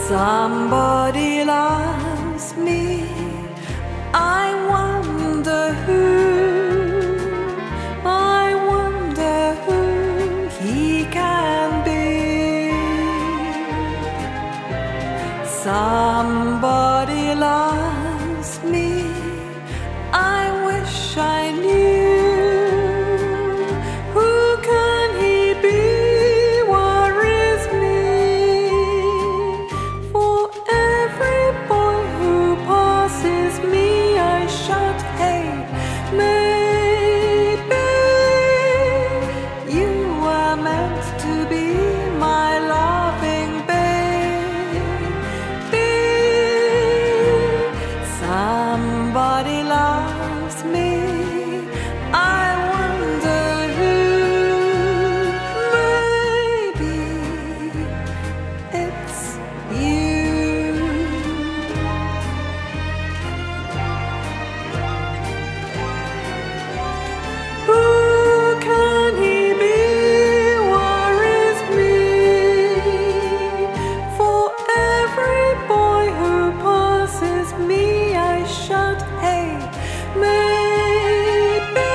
Somebody loves me. I wonder who. I wonder who he can be. Somebody loves me. I wish I knew. Who can he be? Where is me? For every boy who passes me, I shout, hey, maybe you were meant to be my loving baby. Somebody loves me. I wonder who. Maybe it's you. Who can he be? Where is me? For every boy who passes me, I shout, hey, maybe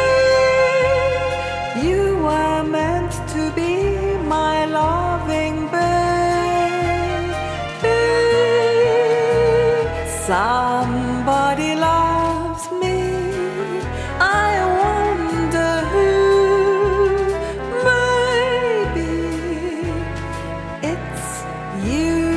you were meant to be my loving baby. Somebody loves me. I wonder who. Maybe it's you.